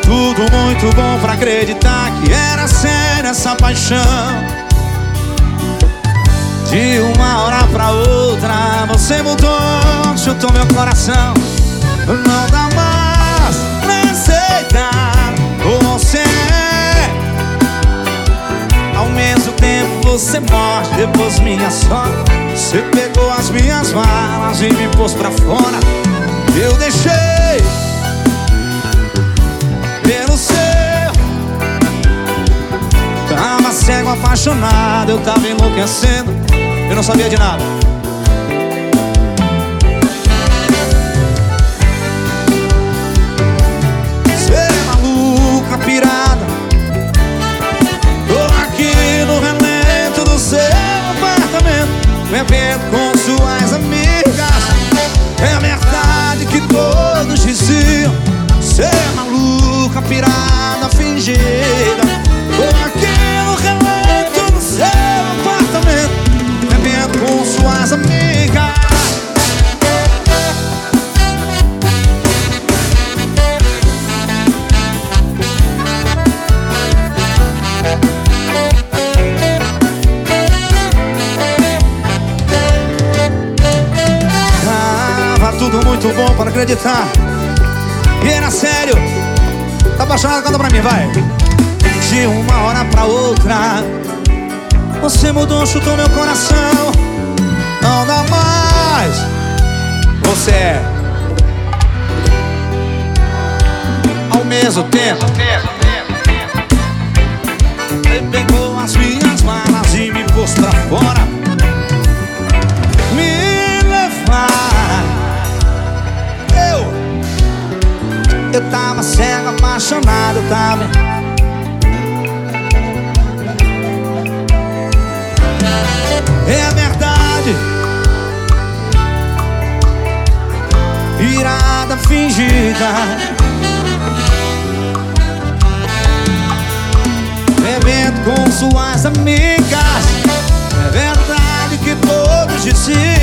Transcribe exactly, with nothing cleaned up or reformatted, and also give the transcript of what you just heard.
tudo muito bom pra acreditar que era séria essa paixão. De uma hora pra outra você mudou, chutou meu coração. Não dá mais pra aceitar como você é. Ao mesmo tempo você morre, depois minha sorte. Você pegou as minhas malas e me pôs pra fora. Eu deixei pelo seu. Tava cego, apaixonado, eu tava enlouquecendo. Eu não sabia de nada. Cê é maluca, pirada. Tô aqui no relento do seu apartamento, bebendo com suas amigas. É verdade que todos diziam: cê é maluca, pirada, fingida. Tô aqui no relento do seu apartamento, bebendo com suas amigas. Tava tudo muito bom para acreditar e era sério. Tá apaixonado? Canta pra mim, vai. De uma hora pra outra você mudou, chutou meu coração. Não dá mais. Você é. Ao mesmo tempo ele pegou as minhas malas e me pôs pra fora. Me levar. Eu Eu tava cego, apaixonado, eu tava. É verdade, irada, fingida, bebendo com suas amigas. É verdade que todos diziam: